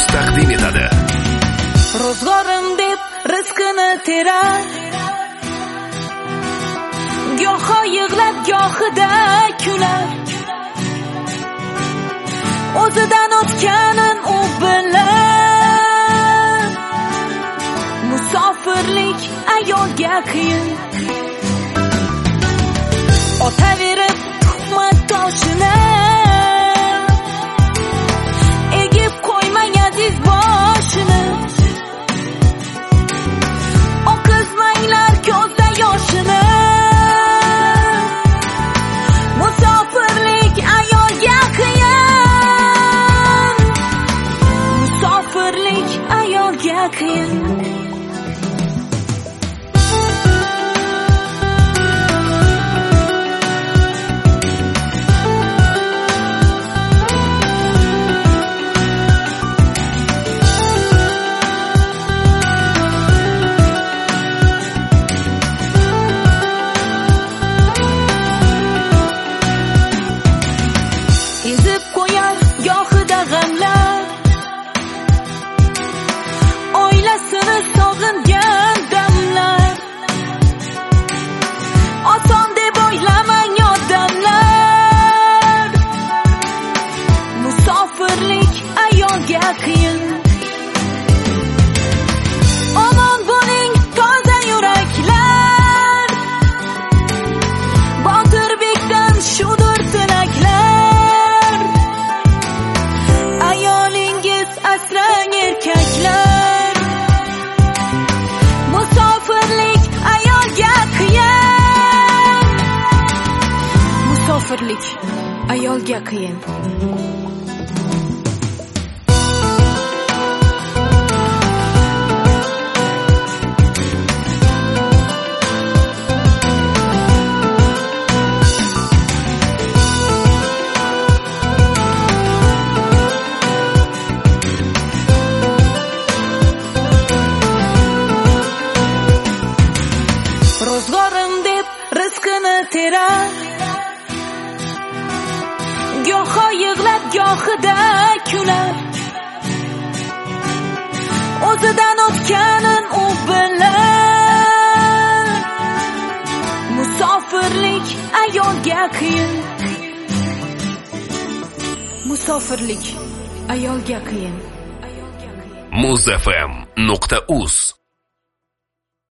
.uz taqdim etadi. Ro'zg'orim deb rizqini terar, goho yig'lab gohida kular. O'zidan o'tganin u bilar. Musofirlik ayolga qiyin. Otaverib tuhmat toshini, egib qo'ymang aziz boshini. Oqizmanglar ko'zda yoshini. Musofirlik ayolga qiyin. Musofirlik ayolga qiyin. Ezib qo'yar gohida g'amlar, oilasini sog'ingan damlar. Oson deb o'ylamang odamlar. Musofirlik ayolga qiyin. Omon bo'ling toza yuraklar, Botirbekdan shudur tilaklar. Ayolingiz asrang erkaklar. Musofirlik ayolga qiyin. Musofirlik ayolga qiyin. Ro'zg'orim deb rizqini terar, goho yig'lab gohida kular. O'zidan o'tganin u bilar. Musofirlik ayolga qiyin. Musofirlik ayolga qiyin. muzfm.uz